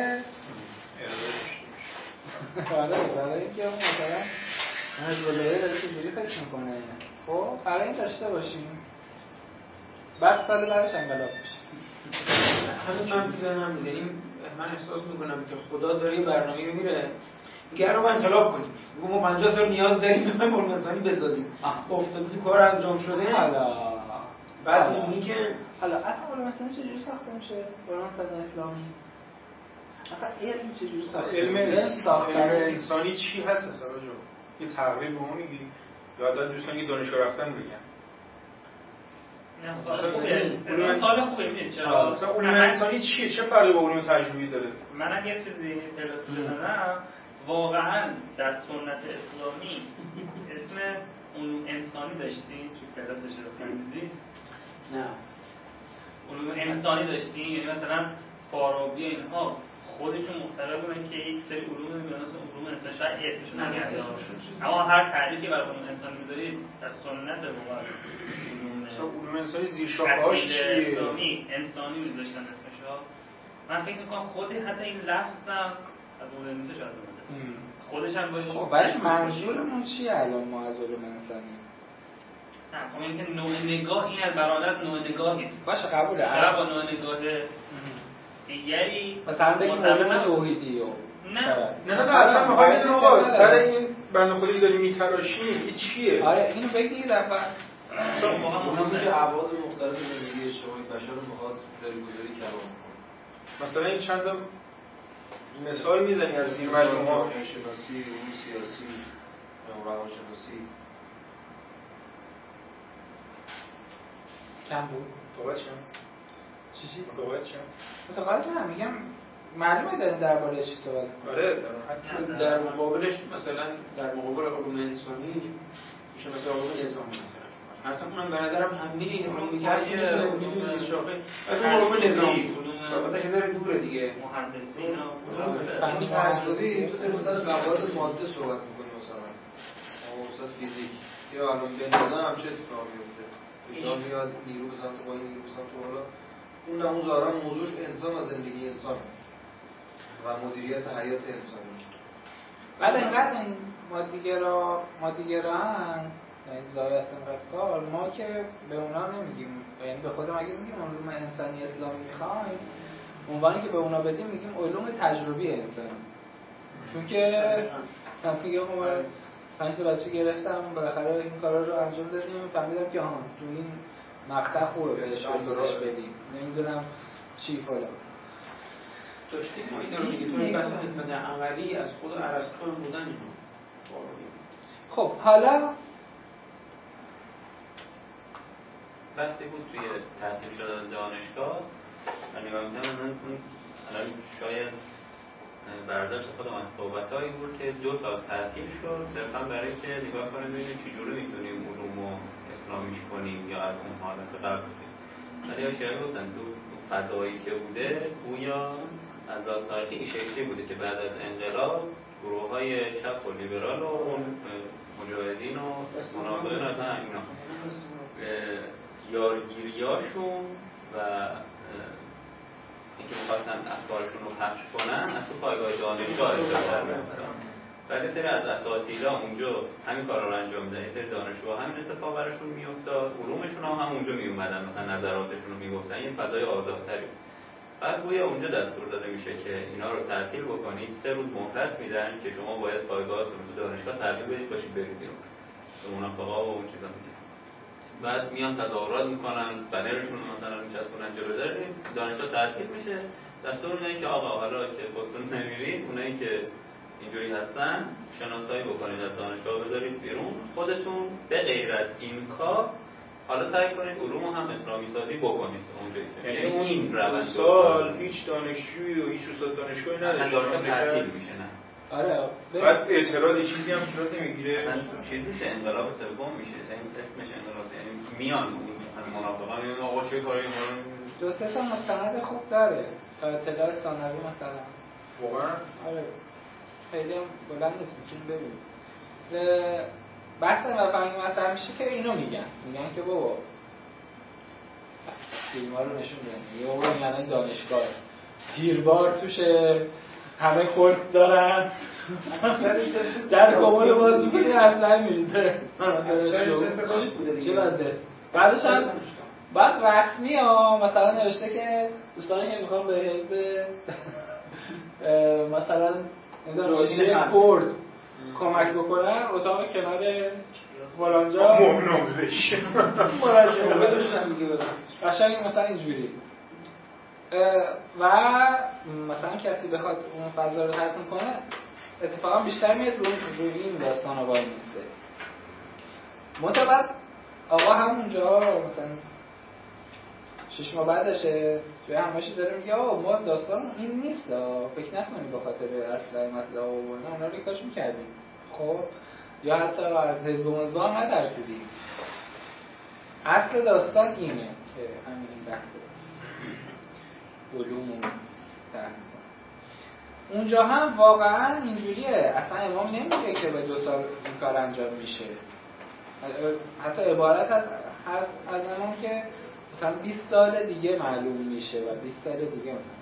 آره برای اینکه مثلا از ولایه داره چجوری فکر میکنه، خب برای این داشته باشیم بعد سال بعدش انقلاب میشه. همین من تو ذهنم بوده. این من احساس میکنم که خدا داره یه برنامه میره میگه رو انقلاب کنیم. میگه ما پنجاه سال نیاز داریم به علوم انسانی بسازیم. افتاده تو کار انجام شده. حالا بعد میگه که حالا اصلا علوم انسانی چجوری ساخته میشه؟ علوم انسانی اسلامی اصلا علم چجوری ساخته؟ علم انسانی چی هست اصلا جو؟ یه تعریف به ما میگی؟ یا حتی دوستان که دانشگاه رفتن بگن. نه سوال خوبه. سوال خوبه میدونید چرا؟ مثلا علوم انسانی چیه؟ چه فرقی با علوم تجربی داره؟ منم یه چیزی پلاس بزنم. واقعا در سنت اسلامی اسم علوم انسانی داشتین تو پلاسش رو خوندید؟ نه. علوم انسانی داشتین یعنی مثلا فارابی اینها خودشون معتقد بودن که یک سری علوم میاد مثل علوم انسانی شاید اسمشون نمیاد اما هر تعریفی برای علوم انسانی میذارید در سنت واقعا علوم انسانی زیر شاخه‌هاش چیه؟ اسلامی انسانی میذاشتن اسمشو. من فکر میکنم خود حتی این لفظ هم از اون نیست شاید اومده خودش هم باشه. خب ولی منظورمون چیه الان ما از علوم انسانی؟ نه خب اینکه نوع نگاه این البرادت نوع نگاهی است. باشه قبوله. شاید با نوع نگاه دیگری مثلا بگیم علوم توحیدی و نه نه نه اصلا میخوام بگم آقا سر این بنده خودی داری میتراشی این چیه؟ آره اینو بگید اول. مثلا ما میگه ابعاد مختلف زندگی اجتماعی بشر رو میخواد جایگذاری کلام کنه. مثلا این چند تا مثال میزنی از زیر مجموعه ها شناسی، علوم سیاسی، روانشناسی. کم بود. توبه چم؟ چی چی؟ توبه چم؟ متقاعد نه میگم معلومه داریم درباره چی صحبت می‌کنیم. آره در در مقابلش مثلا در مقابل علوم انسانی میشه مثلا علوم نظامی مثلا حتی اونم به نظرم همه این علومی که هست میدونید زیر شاخه مثلا علوم نظامی البته که داره دوره دیگه مهندسی اینا فنی تجربی تو داری مثلا قواعد ماده صحبت می‌کنی مثلا مثلا فیزیک یا علوم نظام هم چه اتفاقی میفته فشار میاد نیرو به سمت پایین نیرو به سمت بالا اون نه اون ظاهرا موضوعش انسان و زندگی انسان و مدیریت حیات انسانی. بعد اینقدر این مادیگرا مادیگران یعنی ظاهر هستن کار ما که به اونا نمیگیم یعنی به خودم اگه میگیم علوم انسانی اسلامی میخوایم عنوانی که به اونا بدیم میگیم علوم تجربی انسانی چون که مثلا میگم ما پنج تا بچه گرفتم بالاخره این کارا رو انجام دادیم فهمیدم که آها تو این مقطع خوبه بهش آموزش بدیم نمیدونم چی فلان داشتیم ما این رو میگه تو این بحث خدمت عملی از خود ارسطو بودن اینو. خب حالا بحثی بود توی ترتیب شدن دانشگاه و نگاه می‌کنم الان شاید برداشت خودم از صحبتایی بود که دو سال تعطیل شد صرفا برای که نگاه کنیم ببینیم چجوری میتونیم علوم رو اسلامیش کنیم یا از اون حالت قبل بودیم. ولی اشاره گفتن تو فضایی که بوده گویا از لحاظ تاریخی این شکلی بوده که بعد از انقلاب گروه های چپ و لیبرال و مجاهدین و منافقین از اینا یارگیریاشون و اینکه می‌خواستن افکارشون رو پخش کنن از تو پایگاه دانشگاه استفاده می‌کردن. بعد سری از اساتیدا اونجا همین کارا رو انجام میدن. یه سری دانشجوها همین اتفاق براشون میافتاد، علومشون هم, هم اونجا میومدن مثلا نظراتشون رو میگفتن، یه فضای آزادتری. بعد گویا اونجا دستور داده میشه که اینا رو تعطیل بکنید، سه روز مهلت میدن که شما باید پایگاهتون رو تو دانشگاه تحویل بدید باشید برید بیرون. به منافقا و اون چیزا میگن. بعد میان تظاهرات میکنن، بنرشون مثلا میچسبونن جلو در دانشگاه تعطیل میشه. دستور میدن که آقا حالا که خودتون نمیرید، اونایی که اینجوری هستن شناسایی بکنید از دانشگاه بذارید بیرون، خودتون به غیر از این کار حالا سعی کنید علوم هم اسلامی سازی بکنید اونجایی. یعنی این روند سال هیچ دانشجویی و هیچ استاد دانشگاهی نداره دانشگاه تعطیل میشه. نه آره بعد اعتراضی چیزی هم صورت نمیگیره، چیز میشه انقلاب سوم میشه، این اسمش انقلاب، یعنی میان اون مثلا منافقا میگن آقا چه کاری میکنن. دو سه تا مستند خوب داره تا اطلاع ثانوی مثلا واقعا آره خیلی هم بلند نیست میتونیم ببینیم. بحث مفاهیم مطرح میشه که اینو میگن میگن که بابا فیلم‌ها رو نشون میدن یا بابا این الان دانشگاه گیربار توشه همه کلت دارن در کمال باز میکنی اصلا میریزه چه بده بعدش هم بعد رسمی ها مثلا نوشته که دوستانی که میخوام به حزب مثلا نمیدونم چیزی کرد کمک بکنن اتاق کنار فلانجا مهنامزش قشنگ مثلا اینجوری و مثلا کسی بخواد اون فضا رو ترسیم کنه اتفاقا بیشتر میاد روی روی این داستان وای میسته. متوجه آقا همونجا مثلا شش ماه بعدشه توی همه‌اش داره میگه آقا ما داستان این نیست، فکر نکنید به خاطر اصل مسئله و نه اونا رو کاش می‌کردیم. خب یا حتی از حزب و مزبا هم ندرسیدیم. اصل داستان اینه که همین بحث علوم و تحقیق اونجا هم واقعا اینجوریه، اصلا امام نمیگه که به دو سال این کار انجام میشه، حتی عبارت از از, از امام که مثلا بیست سال دیگه معلوم میشه و بیست سال دیگه مثلا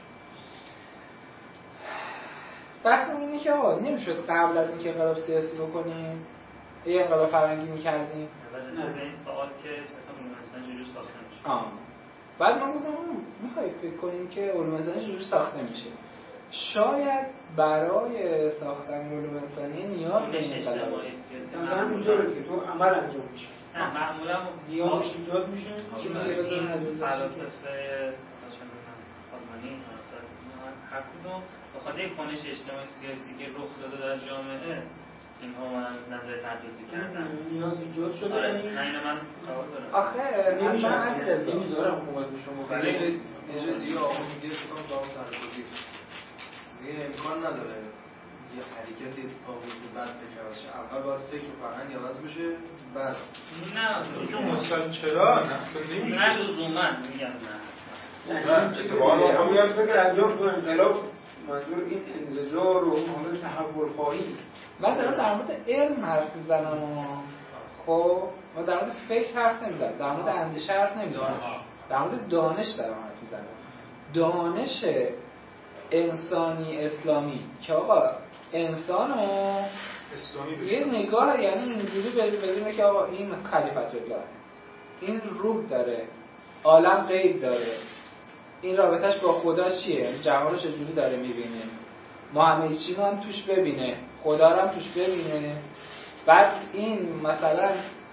بحث اینه که آقا نمیشد قبل از اینکه انقلاب سیاسی بکنیم یه انقلاب فرهنگی میکردیم. نه به این سوال که اصلا مثلا جوری ساخته میشه. آه بعد من گفتم میخوای فکر کنیم که علوم انسانی جوری ساخته میشه. شاید برای ساختن علوم انسانی نیاز به انقلاب سیاسی مثلا اونجوری که تو عمل انجام میشه. نه معمولا نیازش ایجاد میشه. چی میگه بذاریم ندوزش فلاسفه آلمانی مثلا هر کدوم بخاطر کنش اجتماعی سیاسی که رخ داده در جامعه اینها من نظر پردازی کردن نیاز ایجاد شده. آره نه اینو من قبول دارم. آخه نمیشه نمیذارم حکومت به شما ولی یه دیگه آقا میگه تو دام سرکوبی میگه امکان نداره یه حرکتی اتفاق بیفته بعد فکر بشه. اول باید فکر و فرهنگ عوض بشه بعد نه چون مثلا چرا نه اصلا نمیشه نه لزوما میگم نه نه اتفاقا ما میگم فکر انجام کنیم انقلاب منظور این انزجار و حالت تحول خواهی. من دارم در مورد علم حرف میزنم. خب ما در مورد فکر حرف نمیزنم، در مورد اندیشه حرف نمیزنم، در مورد دانش دارم حرف میزنم. دانش انسانی اسلامی که آقا انسانو اسلامی یه نگاه یعنی اینجوری بدونه که آقا این خلیفت الله، این روح داره، عالم غیب داره، این رابطش با خدا چیه، جهان رو چجوری داره میبینه، ما همه چی رو هم توش ببینه، خدا رو هم توش ببینه. بعد این مثلا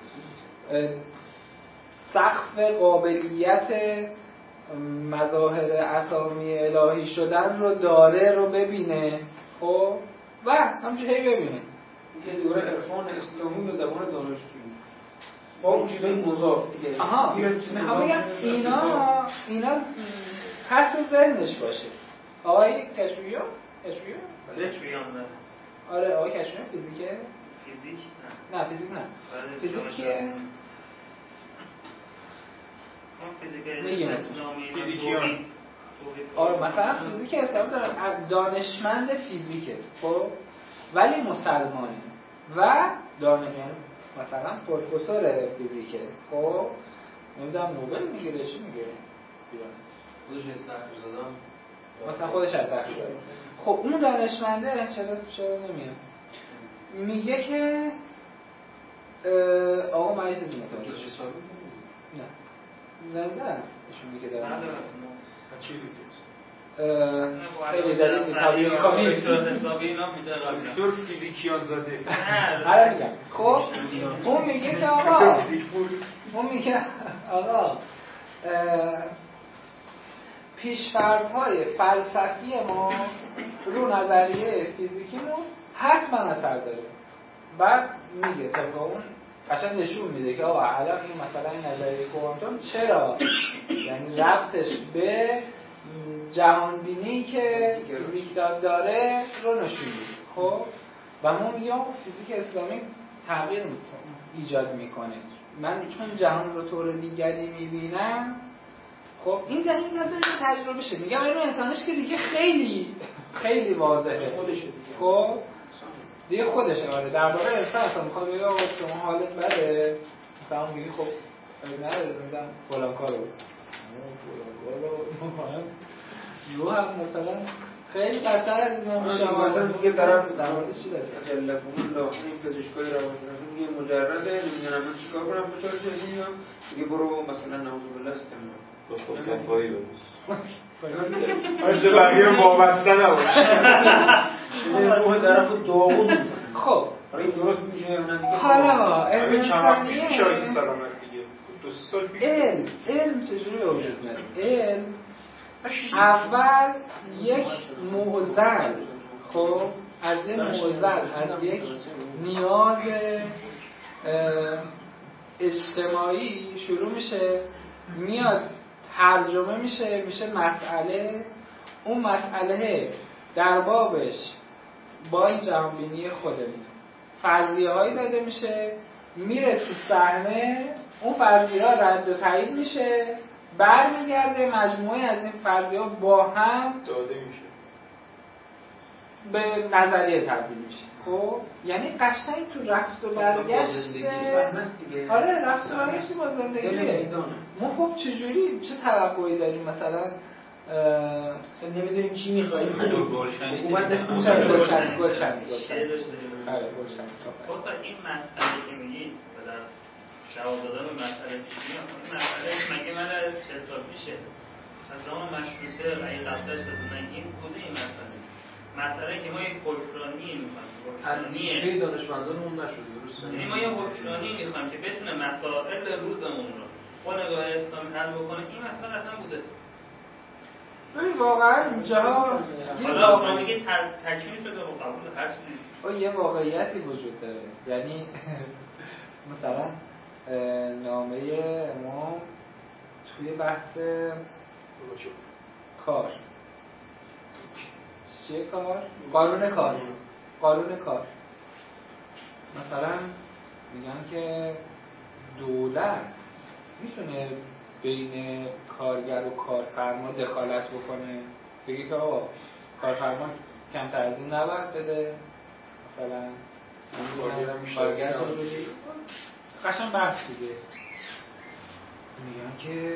سقف قابلیت مظاهر اسامی الهی شدن رو داره رو ببینه. خب و همچنین هی ببینه یه دوره عرفان اسلامی به زبان دانشجویی با اون چیزای مضاف دیگه. آها میخوام بگم اینا اینا هست تو ذهنش باشه. آقای کشویان کشویان کشویان نه آره آقای کشویان فیزیکه فیزیک نه نه فیزیک نه فیزیکیه میگیم فیزیکیان. آره مثلا فیزیک اسلامی داره دانشمند فیزیکه خب ولی مسلمانه و دانشمند مثلا پروفسور فیزیکه خب نمیدونم نوبل میگیره چی میگیره خودش استخر زدم مثلا خودش از تحقیق داره. خب اون دانشمنده چرا چرا نمیاد میگه که آقا من یه چیزی متوجه شدم نه زنده است ایشون میگه داره چی میگه خیلی دلیل طبیعی کامی دکتر فیزیکیان زاده آره میگم. خب اون میگه که آقا اون میگه آقا پیش‌فرض‌های فلسفی ما رو نظریه فیزیکیمون حتما اثر داره. بعد میگه طبق اون قشنگ نشون میده که آقا الان این مثلا این نظریه کوانتوم چرا یعنی ربطش به جهان بینی که فیزیک داره رو نشون میده. خب و ما میگیم فیزیک اسلامی تغییر ایجاد میکنه. من چون جهان رو طور دیگری میبینم خب این در این نظر تجربه شه میگم علم انسانش که دیگه خیلی خیلی واضحه خودشه خب دیگه خودشه. آره درباره انسان اصلا میخواد بگه آقا شما حالت بده مثلا میگی خب نه نمیدونم فلان کارو فلان کارو یو هم مثلا خیلی قطر از اینا میشه مثلا میگه طرف در مورد چی داره تلفن الله این پزشکای روانشناسی میگه مجرده نمیدونم من چیکار کنم به طور چیزی میگم میگه برو مثلا نعوذ بالله استمرار با خود کفایی برس آره بقیه وابسته نباشه اون طرف داغون خب این درست میشه یا نه دیگه حالا همین چند وقت پیش علم شاید سلامت دیگه دو سه سال پیش علم علم چجوری به وجود میاد؟ علم اول یک معضل خب از یک معضل از یک نیاز اجتماعی شروع میشه میاد ترجمه میشه میشه مسئله. اون مسئله در بابش با این جهانبینی خودمون فرضیه هایی داده میشه، میره تو صحنه، اون فرضیه ها رد و تایید میشه، برمیگرده مجموعه از این فرضیه ها با هم داده میشه، به نظریه تبدیل میشه. خب یعنی قشنگ تو رفت و برگشت. آره رفت و برگشت با زندگیه. ما خب چجوری چه توقعی داریم مثلا اصلا نمیدونیم چی می‌خوایم. حکومت گلشن گلشن گلشن آره گلشن. خب این مسئله که میگید در جواب دادن به مسئله پیشی این مسئله مگه من چه سال میشه از زمان مشروطه اگه قبلش دادن این بوده این مسئله مسئله که ما یک حکمرانی می‌خوایم اندیشه دانشمندانمون نشده درسته؟ یعنی ما یه حکمرانی می‌خوایم که بتونه مسائل روزمون رو با نگاه اسلامی حل بکنه این مسئله اصلا بوده. ببین واقعا اینجا حالا شما میگید تکمیل شده و قبول هر چیزی یه واقعیتی وجود داره. یعنی مثلا نامه امام توی بحث کار چیه کار؟ قانون کار قانون کار مثلا میگن که دولت میتونه بین کارگر و کارفرما دخالت بکنه، بگه که آقا کارفرما کمتر از این نباید بده مثلا کارگر چجوری قشنگ بحث دیگه. میگن که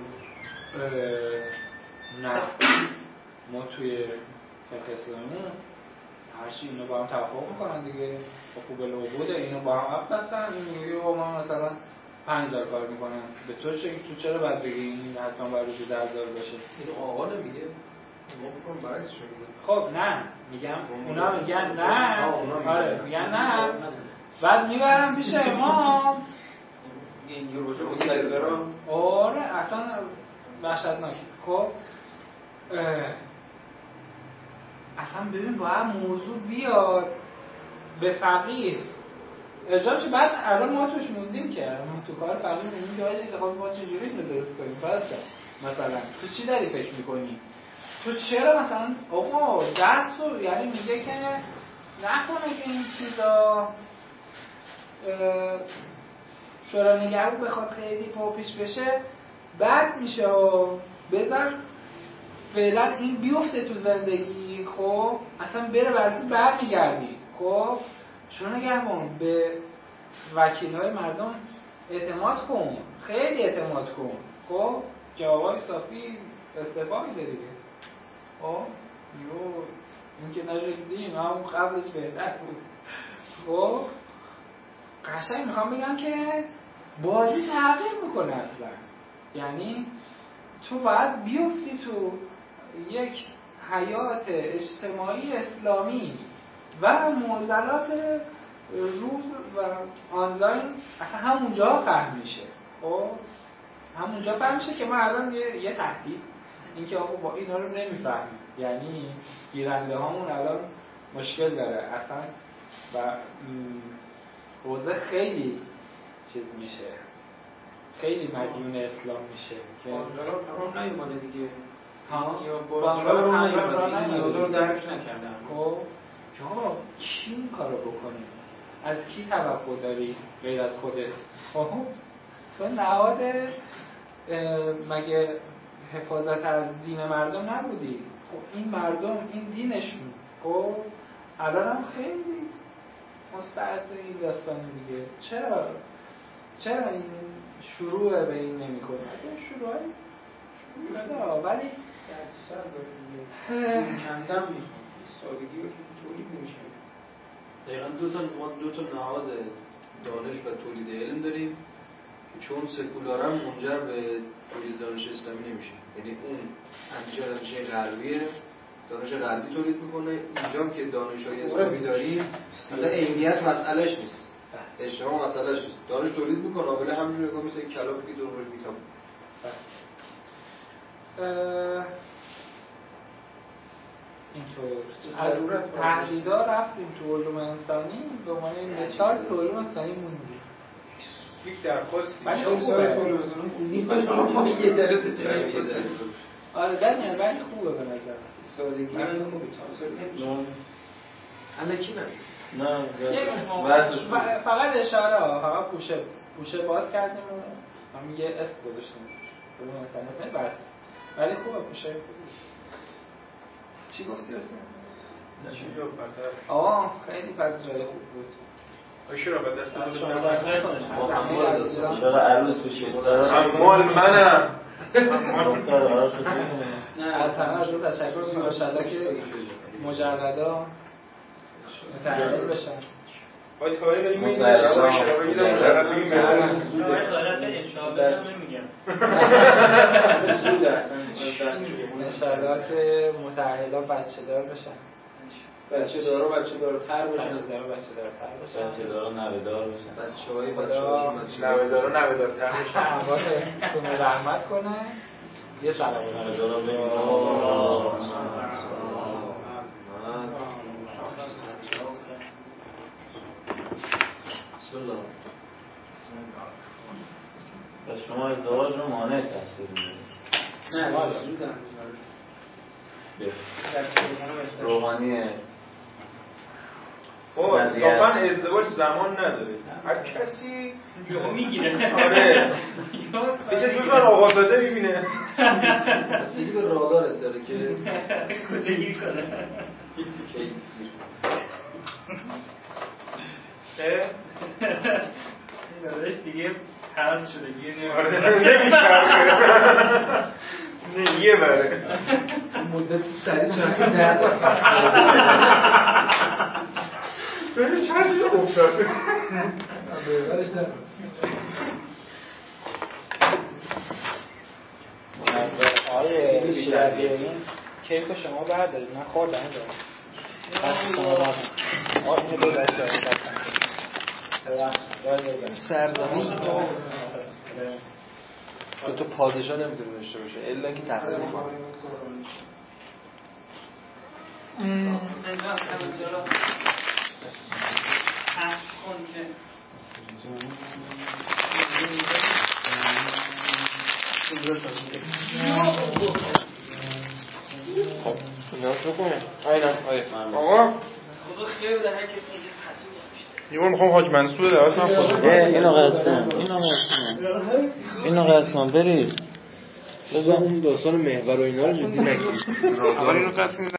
نه ما توی فقه اسلامی هرچی اینا با هم توافق میکنن دیگه با خوب العبوده اینا با هم عقد بستن. این میگه او من مثلا پنج هزار کار میکنم به تو چه تو چرا باید بگی این حتما باید روزی ده هزار باشه؟ این آقا نمیگه ما بکنم برعکسش میگه. خب نه میگم اونا میگن نه آره میگن نه بعد میبرم پیش امام اینجور باشه مستقرا آره اصلا وحشتناکه. خب اصلا ببین باید موضوع بیاد به فقیه ارجاع بشه. بعد الان ما توش موندیم که ما تو کار فقیه موندیم که آجه خب ما چجوری اینو درست کنیم. فرض مثلا تو چی داری فکر میکنی؟ تو چرا مثلا آقا دست رو یعنی میگه که نکنه که این چیزا شورای نگهبان بخواد خیلی پاپیش بشه بد میشه و بذار فعلا این بیفته تو زندگی. خب اصلا بره برسی برمیگردی. خب شورای نگهبان به وکیل های مردم اعتماد کن، خیلی اعتماد کن. خب جوابای صافی استعفا میده دیگه. خب یو این که نشدیم همون قبلش بهتر بود. خب قشنگ میخوام بگم که بازی تغییر میکنه اصلا. یعنی تو باید بیفتی تو یک حیات اجتماعی اسلامی و معضلات روز و آنلاین اصلا همونجا فهم میشه. خب همونجا فهم میشه که ما الان یه, یه تهدید این که آقا با اینا رو نمیفهمیم. یعنی گیرنده هامون الان مشکل داره اصلا و حوزه خیلی چیز میشه، خیلی مدیون اسلام میشه که باندارا قرار نیومده دیگه. ها یا باندارا رو نیومده نیازه رو درک نکردن. خب آقا کی این کارو بکنه؟ از کی توقع داری غیر از خودت؟ خب تو نهاد مگه حفاظت از دین مردم نبودی؟ خب این مردم این دینشون خب الان هم خیلی مستعد این داستان دیگه. چرا چرا این شروع به این نمی کنه؟ اگه شروع شروع شده ولی درصد داره کندم میخوام سادگی رو که تولید نمیشه. دقیقا دو تا ما دو تا نهاد دانش و تولید علم داریم که چون سکولارم منجر به تولید دانش اسلامی نمیشه. یعنی اون اندیشه دانش غربیه، دانش غربی تولید میکنه. اینجا که دانش‌های اسلامی داریم مثلا علمیت مسئلهش نیست، اجتماع مسئلهش نیست، دانش تولید میکنه ولی همینجوری نگاه مثل کلاف که دور میتاب. اینطور از تحلیلا رفتیم تو علوم انسانی به عنوان مثال تو علوم انسانی موندیم. یک درخواستی من خیلی سوال کلا مثلا اون یه ذره تو جایی آره در نه ولی خوبه به نظر سادگی من خوبه چون الکی نه نه فقط اشاره ها فقط پوشه پوشه باز کردیم و هم یه اسم گذاشتیم اون مثلا اسم بس ولی خوبه پوشه خوبه. چی گفتی اصلا؟ چی رو پس آه خیلی پس جای خوب بود آشه رو به دست از بود شما برای خودش چرا عروس بشید مال منم نه از همه از اون تشکر کنم انشالله که مجردا متعلق بشن باید تاریخ داریم این در باشه و این مجرد بگیم بهتره تاریخ انشاءالله نمیگم انشالله که متعهلا بچه دار بشن بچه دار و بچه دارتر بشن بچه دار و بچه دارتر بشن بچه دار و نوه دار بشن بچه های بچه های نوه دار و نوه دارتر بشن همواتتون رحمت کنه یه سلام نوه دار رو بگیم بسم الله پس شما ازدواج رو مانع تحصیل میدونید نه والا زودم روحانیه با انصافا ازدواج زمان نداره هر کسی یهو میگیره آره یه کسی مثل من آقازاده میبینه بسیدی به رادارت داره که کجا گیر کنه کی یادش دیگه حرس شده گیر نه یه بره مدت سریع چرخی درد بره چرخی افتاده برش نرد آره شیربیرین کیف شما بردارید من خوردم دارم دست شما بردارم آره اینو دو دست دارم سرزمین تو تو پادشاه نمیتونه داشته باشه الا که تقسیم کنه اینجا همینجا رو حق کن که خب نیاز بکنه اینا آیه آقا خدا خیر بده هر کسی اینجا خطور داشته یه بار میخوام حاج منصور دعوت کنم خدا اینو قصد کن اینو قصد کن اینو قصد کن بریز بذار اون داستان محور و اینا رو جدی نگیر اول اینو قطع